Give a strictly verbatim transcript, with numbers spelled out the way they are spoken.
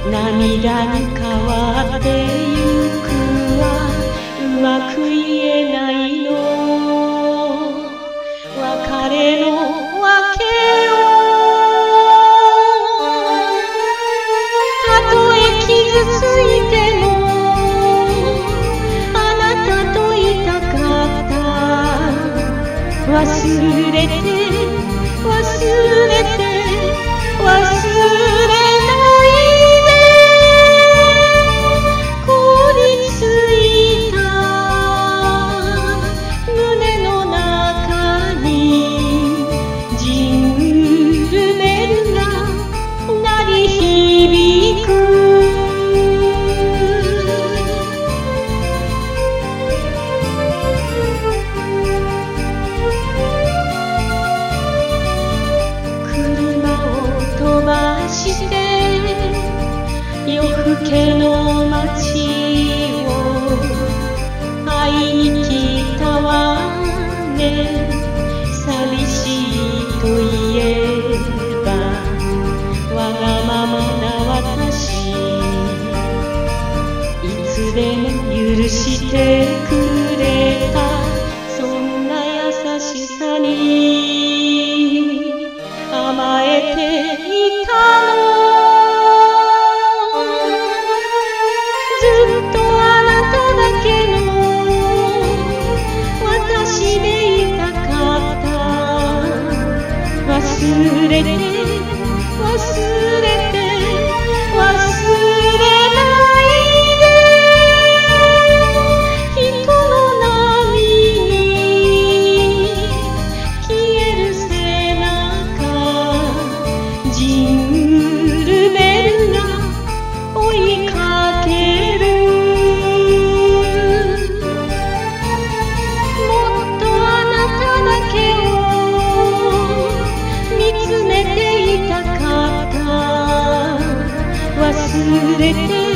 涙に変わってゆくはうまく言えないの別れの訳をたとえ傷ついてもあなたといたかった忘れて忘れて忘れ夜更けの街を会いに来たわね寂しいといえばわがままな私いつでも許してくれたそんな優しさに甘えていたの忘れて忘れて忘れないで人の波に消える背中ジングルベルが追いかけるもっとあなただけを忘れて